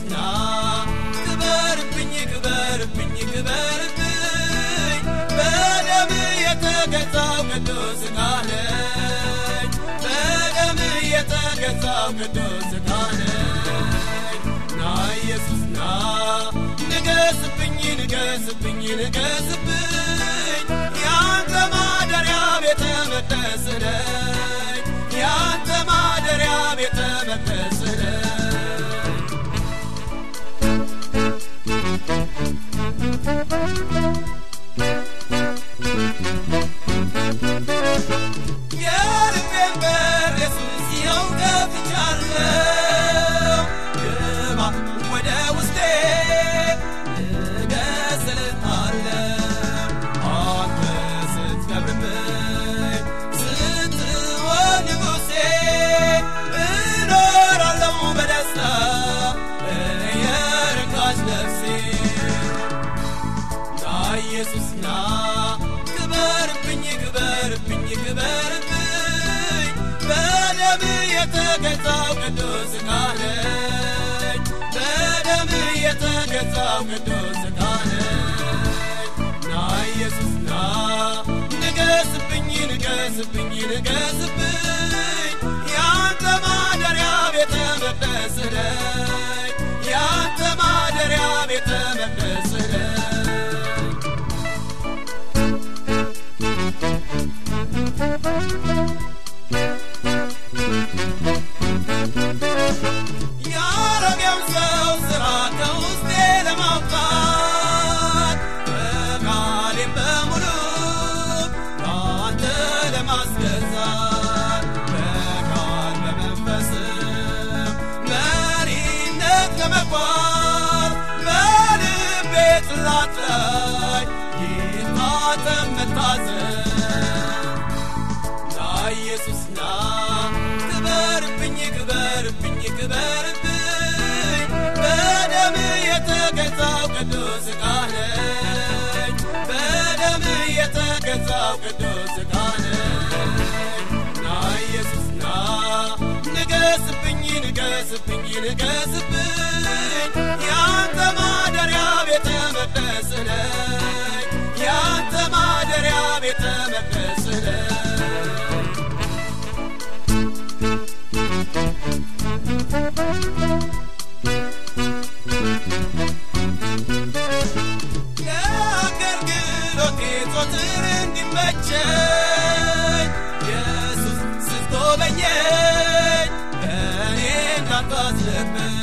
ኢየሱስና ክበርብኝ ክበርብኝ ክበርብኝ በደም የተገዛው ቅዱስ ቃልህ በደም የተገዛው ቅዱስ ቃልህ ና ኢየሱስና ንገስብኝ ንገስብኝ ንገስብኝ ያንተ ማደሪያ ቤተ መቅደስ ነኝ ያንተ ማደሪያ ቤተ መቅደስ የልቤን በር ኢየሱስ ይኸው ከፍቻለሁ ግባ ወደ ውስጤ ንገስልሃለሁ አንተ ስትከብርብኝ ስትሆን ንጉሴ እኖራለሁ በደስታ የረካች ነፍሴ ና ኢየሱስና ክበርብኝ ክበርብኝ ክበርብኝ በደም የተገዛው ቅዱስ ቃልህ በደም የተገዛው ቅዱስ ቃልህ ና ኢየሱስና ንገስብኝ ንገስብኝ ንገስብኝ ያንተ ማደሪያ ቤተ መቅደስ ነኝ ያንተ ማደሪያ ቤተ መቅደስ ያረገው ሰው ስራ ከውስጤ ለማውጣት በቃሌም በሙሉ አንተ ለማስገዛት በቃል በመንፈስም መሪነት ለመጓዝ በልቤ ጽላት ላይ ይታተም መታዘዝ ና ኢየሱስና ክበርብኝ ክበርብኝ ክበርብኝ በደም የተገዛው ቅዱስ ቃልህ በደም የተገዛው ቅዱስ ቃልህ ና ኢየሱስና ንገስብኝ ንገስብኝ ንገስብኝ ያንተ ማደሪያ ቤተ መቅደስ ነኝ ያንተ ማደሪያ ቤተ መቅደስ ለአገልግሎቴ ዘወትር እንዲመቸኝ ኢየሱስ ስትጎበኘኝ እኔ እንዳታዝንብኝ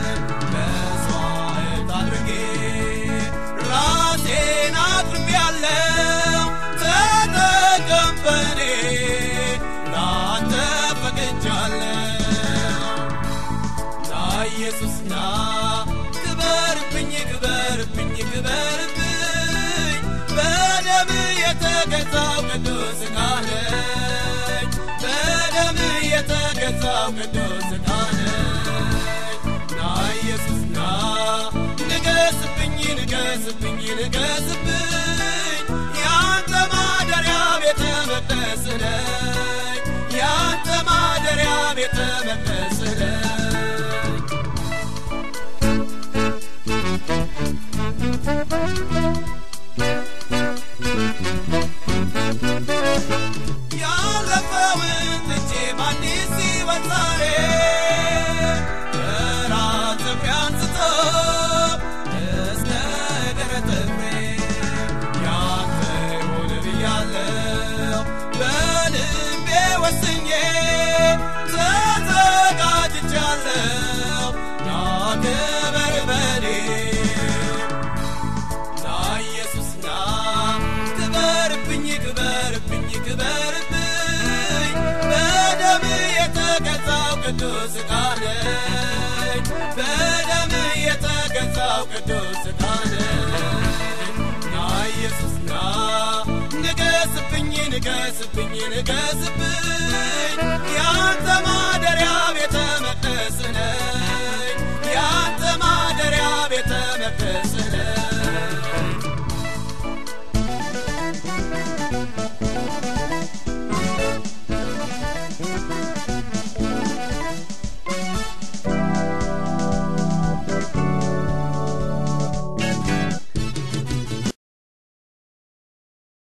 መስዋዕት አድርጌ ራሴን አቅርቤያለሁ ተጠቀም በኔ ላንተ ፈቅጃለሁ ና ኢየሱስና ክበርብኝ ክበርብኝ ክበርብኝ በደም የተገዛው ቅዱስ ቃልህ በደም የተገዛው ቅዱስ ቃልህ ና ኢየሱስና ንገስብኝ ንገስብኝ ንገስብኝ ያንተ ማደሪያ ቤተ መቅደስ ነኝ ያንተ ማደሪያ ቤተ መቅደስ ያለፈውን ትቼ በአዲስ ሕይወት ዛሬ ከራስ ጥፍሬ አንስቶ እስከ እግር ጥፍሬ ያንተ ይሁን ብያለሁ በልቤ ወስኜ ተዘጋጅቻለሁ ና ክበር በኔ ና ኢየሱስና ክበርብኝ ክበርብኝ ክበርብኝ በደም የተገዛው ቅዱስ ቃልህ በደም የተገዛው ቅዱስ ቃልህ ና ኢየሱስና ንገስብኝ ንገስብኝ ንገስብኝ